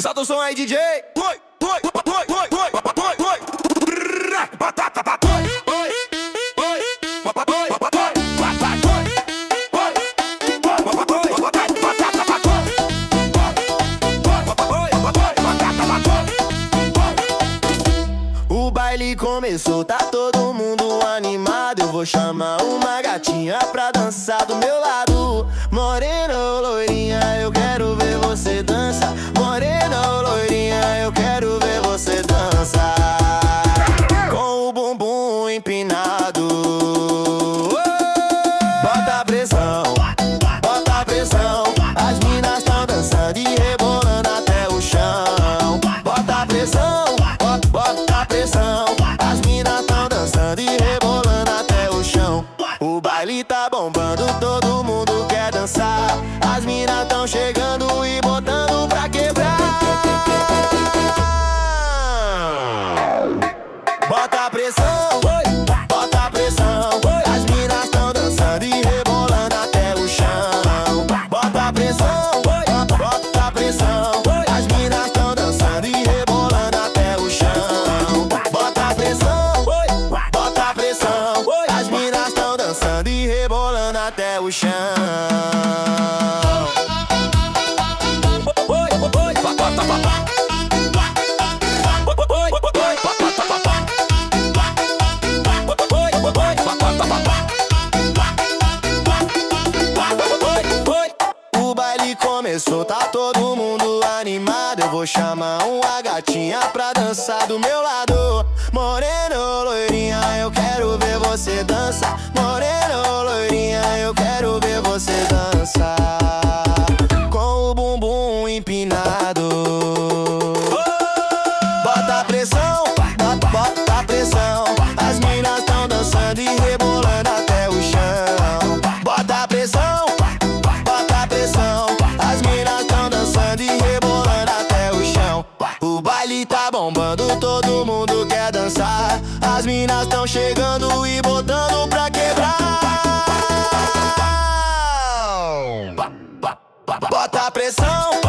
Solta o som aí, DJ. Oi, oi, oi, oi, oi, oi, oi. Batata, batata. Oi, oi, oi, o baile começou, tá todo mundo animado. Eu vou chamar uma gatinha pra dançar do meu lado. Morena ou loirinha, eu quero ver você dançar. Morena ou loirinha, eu quero ver você dançar. Com o bumbum empinado. Bota a pressão, bota a pressão. As minas tão dançando e rebolando até o chão. Bota a pressão, bota a pressão. As minas tão dançando e rebolando até o chão. O baile tá bombando, todo mundo quer dançar. As minas tão chegando e botando pra quebrar. Bota a pressão, bota a pressão. As minas tão dançando e rebolando até o chão. Bota a pressão, bota a pressão. As minas tão dançando e rebolando até o chão. Bota a pressão, bota a pressão. As minas tão dançando e rebolando até o chão. O baile começou, tá todo mundo animado. Eu vou chamar uma gatinha pra dançar do meu lado. Morena ou loirinha, eu quero ver você dançar. Morena ou loirinha, eu quero ver você dançar. Com o bumbum empinado. Bota a pressão, bota a pressão. As minas tão dançando e rebolando até o chão. Bota a pressão, bota a pressão. As minas tão dançando e rebolando até o chão. O baile tá bombando, todo mundo quer dançar. As minas tão chegando e botando pra quebrar. Bota a pressão,